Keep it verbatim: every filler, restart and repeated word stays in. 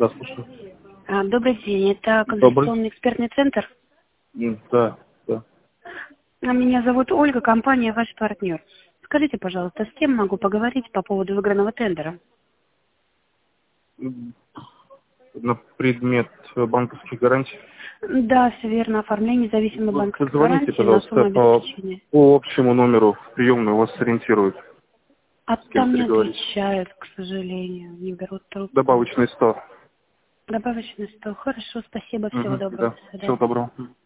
Да, слушаю. А, Добрый день, это Добрый. консультационный экспертный центр. М, Да, да. А, Меня зовут Ольга, компания «Ваш партнер». Скажите, пожалуйста, с кем могу поговорить по поводу выигранного тендера? М, На предмет э, банковских гарантий. Да, все верно, оформление независимой Вы банковской позвоните, гарантии на пожалуйста, сумму по, обеспечения. по общему номеру в приемную, вас сориентируют, А с кем там не переговорить. отвечают, к сожалению, не берут трубку. Добавочный сто. Добавочный стол. Хорошо, спасибо, всего Угу, доброго, да. до Всего свидания. доброго.